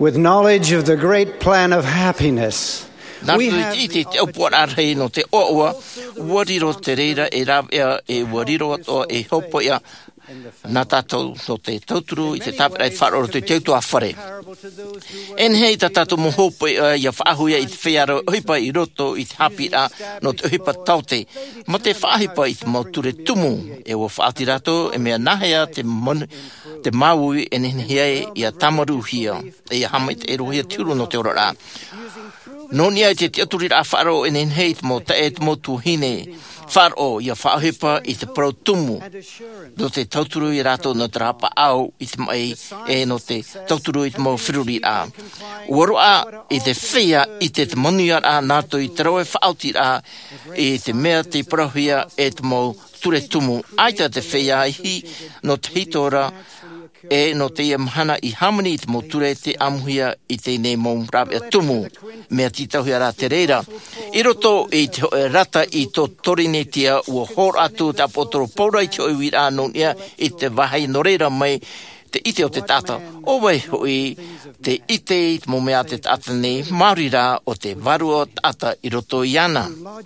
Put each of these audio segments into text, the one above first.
with knowledge of the great plan of happiness. We have te opora rei no te oa, wariro te reira e rawea e wariro o e hopo ia na tātou no te tauturu I te tāpera I wharo te teutu a whare. En hei ta tātou mo hopo ia whaahuia I te whearo uhipa I roto I te hapira no te uhipa taute. Ma te whaahipa I te mauture tumu e o whaati rato e mea nahea te maui e nehiai ia tamaru hia e hamait e rohia tiuru no te ora rā. No nia te aturi rā wharo e nenhei te mo ta e te mo tuhine wharo ia whaahipa I te prautumu no te tauturu I rato no te rapa au I te mai e no te tauturu I te mo whiruri rā. Uaroa I te whea I te monuia rā nāto I te rawe whaauti rā I te mea te parahia e te mo ture tumu. Aita te whea hi no te hitora e no te ia mahana I hamani I te moture te amuhia I te nei mō rawe tumu mea titauhia rā te reira. I roto I te rata I to torinetia ua hor atu te apotoro paura I te oiwi rā no nia I te wahai no reira mai te ite o te tata. O wai hui te ite I te mo mea te tata nei Māori rā o te varu o tata I roto I ana.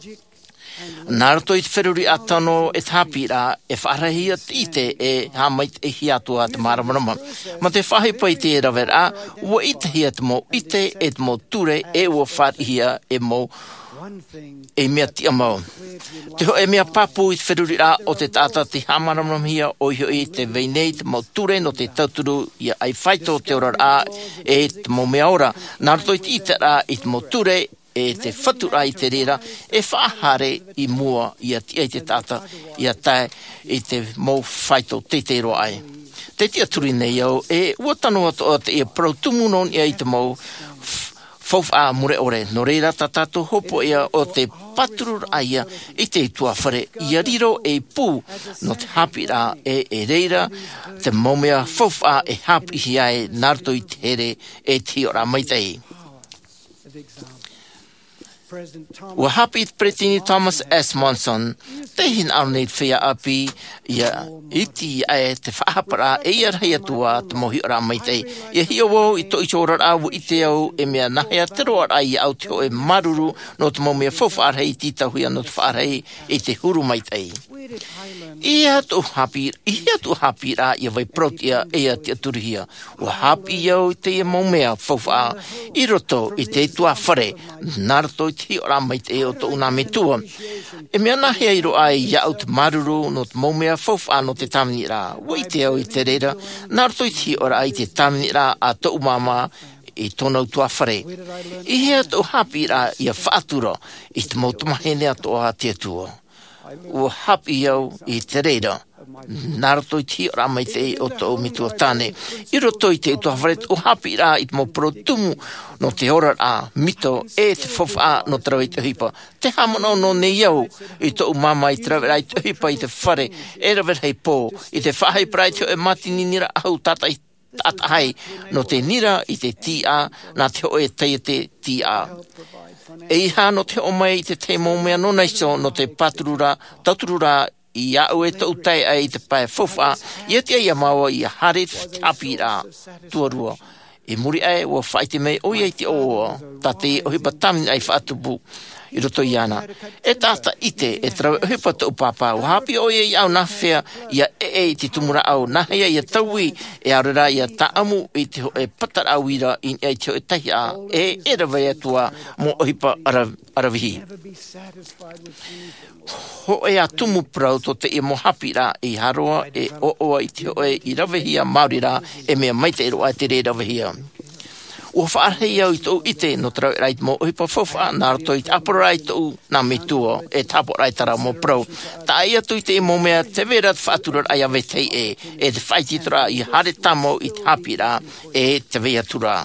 Nā roto I te whiruri atano e tāpi rā e wharahia ite e hamait e hiatua te maramarama. Ma te whahipa I te e rawe rā, ua ite hia te mo ite e te mo ture e ua wharihia e mo e mea tia mau. Te ho e mea papu I te whiruri rā o te tata te hamaramam hia o hio I te veinei te mo ture no te tauturu ia ai whaito te ora rā e te mo mea ora. Nā roto I te ite rā I te mo ture e te whatura I te rera e whaahare I mua I tia I te tata I tae I te mō whaito te te roa ai. Te tia turi nei au e uatano ato o te ia prautumu non I te mō whauwha mure ore. No reira ta tātou hopo ia o te paturur aia I te tua whare I riro e pū no te hapi rā e reira te mōmea whauwha e hapi hiae narto I te here e ti ora maitei. Ua hapi Pretini Thomas S. Monson, te hin arnei whea api ia iti e te whahapara e ia rei atua te mohi ora maitei. Ia hio wau I to I chora rāwu I te au e mea nahea te roa rai I au te o e maruru no te momea whawharei titahuia no te wharei I te huru maitei. Ia tu hapi rā ia vai protia ea te aturihia. Ua hapi iau I te ia momea whawha I roto I te tua whare narato I te ora mai te o to una metua. E mea nahea I roa ai iau te maruru no te momea whawha no te tamini rā. Ua I te au I te reira narato I te ora ai te tamini rā a to umama I tonau tua whare. I hea tu hapi rā ia whaatura I te mautamahene atoa te atua. Ua hapi iau I te reira. Narato I te ora mai te o to mitua tane. I roto I te tua whare o hapi rā I te mo protumu no te ora rā mito e te whawha no te rawe I te hipa. Te hamano no ne iau I to umama I te rawe rā I te hipa I te whare e rawe hei pō. I te whahai prai te o e matini nira ahau tata I atahai no te nira I te tia nā te o e te tia. E iha no te omai I te mo mea no naiso no te taturura I au e tau tai ai te pae whawha I te ia maua I hare hapi rā tuarua. E muri ai ua whaite mei o iei te oa ta te ohipa tamini ai whaatupu I roto I ana. E tata ite e trawe ohipa tau papa o hapi o iei au nahwhea ia e te tumura au nahea ia taui e aurera ia taamu I te ho e patara awira I ai te ho e tahi a e rawai atua mo ohipa arawihi. Ho e a tumu prau to te e mo hapi rā I haroa e oa I te ho e I rawihia Māori rā e mea maite roa te re rawihia. Ua whaarhei au I tō ite no te rau rai mo ohipa whawha nā rato I te apora rai tō nā metua e tapo rai tara mo prau. Tā ia tō ite e mo mea te vera te whaatura rai awe tei e te whaititura I hare tamo I te hapi rā e te veatura.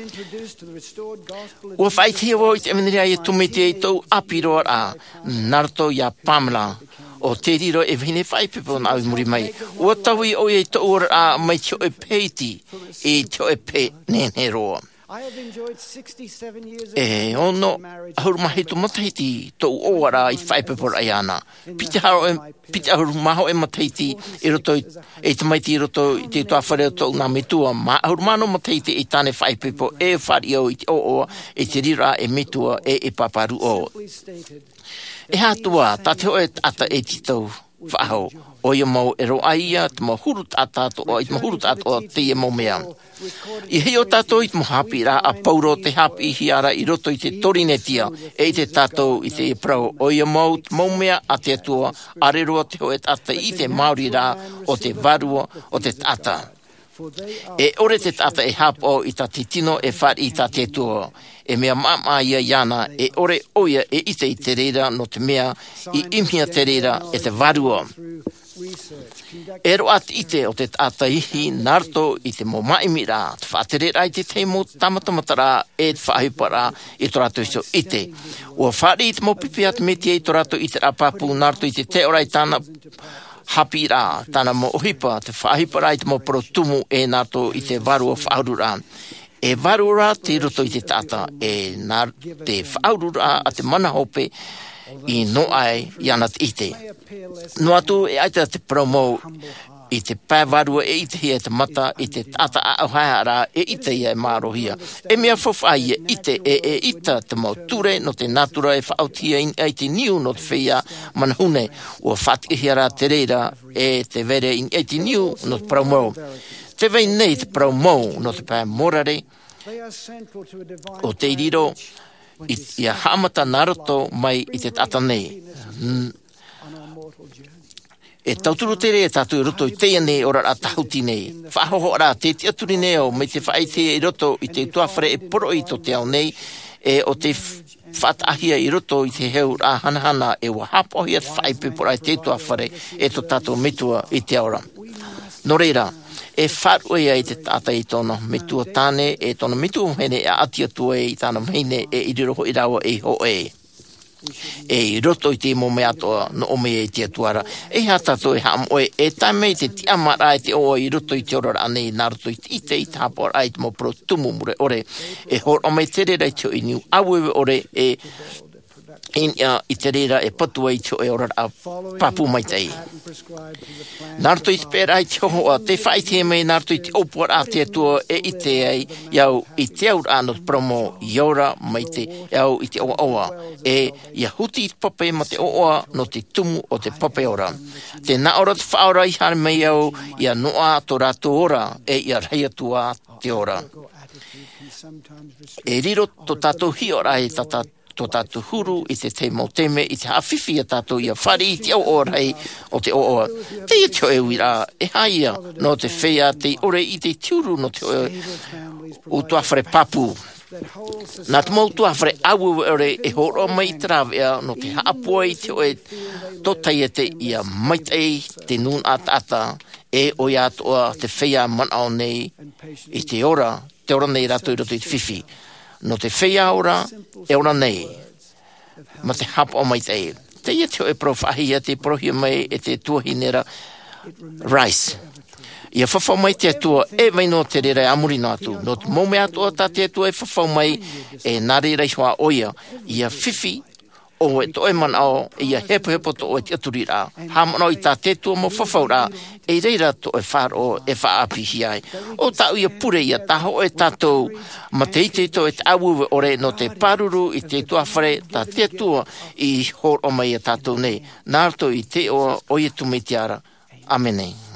Ua whaitihia wau I te emeneria I tumete I tō apiroa rā nā rato I a Pamela. O te riro e vine whaipepo na au muri mai. Ua taui o e tō ora a mai tio e peiti I tio e pe nene roa. E ono ahurmahi tu mataiti to ora I whaipepora iana. Pita ahurmaho e mataiti I roto e te maiti I roto I te toa whare to ngā mitua. Ma ahurmano mataiti I tane whaipepo e whario I te o e te rira e mitua e paparu o. E hatua, ta te oe ata e titau whaho. O ia mau e roaia, te mau hurut ata o I te mau hurut ata o te ia mau mea. I heo tātou I te mau hapi rā a pauro te hapi I hiara I roto I te torinetia e I te tātou I te prau. O ia mau te mau mea a te atua areroa te hoe tata I te Māori rā o te varua o te tata. E ore te tata e hapo I ta te tino e whari I ta te tua. E mea mama ia iana e ore oia e ite I te reira no te mea I imhia te reira e te varua. E roa te ite o te tata ihi narto I te mo maimi rā. Te whaaterera I te teimo tamatamatara e te whaahipara I to rato iso ite. Ua whari I te mo pipi atu metia I to rato I te rapapu narto I te te ora I tāna hapi rā. Tāna mo ohipa te whaahipara I te mo protumu e narto I te varua whaarura. E varura te roto I te tata e nā te whaarura a te mana hope I no ai I ana te ite. No atu e aita te promo I te pāvarua e ite hia te mata I te tata a auhara e ite ia e mārohia. E mea whawhai e ite e ita te mau ture no te natura e whaautia I te niu no te whia manahune ua whatikihia te reira e te vere I te niu no te promo. Te vei nei te promo no te pā morare o te riro I a hamata naruto mai I te tata nei. E tauturu tere e tatu I roto I teia nei ora a tahuti nei. Whahoho ara te te aturi nei o me te whaite I roto I te tuawhare e poro I to te au nei e o te whatahia I roto I te heu a hanahana e wa hapohia whaipe pora I te tuawhare e to tato mitua I te aura. No reira, e wharu ia I te tata I tōna mitua tāne e tōna mitua hene e atia tua I tāna mhine e I riroho I rawa e ho e. E I roto I te mo me atoa no o me e te atuara. E hatato e ham oe e taimei te ti amara e te oa I roto I te orara anei naruto I te ite I te hapora ai te mo pro tumu mure ore. E hor o me te rera I te o iniu awewe ore e Inia I te reira e patua I te o e ora a papu mai tei. Naruto I te pēra I te hohoa, te whaite mei naruto I te opua a te atua e I te ei, iau I te aur anot promo I ora mai te iau I te oa oa. E ia huti I te pape ma te oa no te tumu o te pape ora. Te na ora te whaora I hane mei au, ia noa to rato ora e ia rei atua te ora. E riro to tato hi ora e tata to tātou huru I te te mo teme I te hawhiwhi a tātou ia whari I te o rei o te o. Te ia te o wira e haia no te whea te ore I te tiuru no te o tuawhare papu. Nā te mau tuawhare awu ore e horo mai trawea no te haapua I te o to taiete ia maitei te nun ata e o ia toa te whea manao nei I te ora nei rato I roto I te whiwhi. No te whea ora, e ora nei, ma te hapa o mai te. Te ia te o e profahia te prohia mai e te tuahinera rice. Ia whawhau mai te atua e waino te rere amuri nātu. No te mome atua ta te atua e whawhau mai e nare reihua oia. Ia whiwhi o e to e manao e ia hepo to o e te aturi rā. Hamano I tā te tua mo whawhau rā e reira to e wharo e whaapihi ai. O tau ia pure ia taho e tātou ma te ite to e te awuwe ore no te paruru I te tuawhare tā te tua I hor o mai a tātou nei. Nārto I te o e tumetiara. Amenei.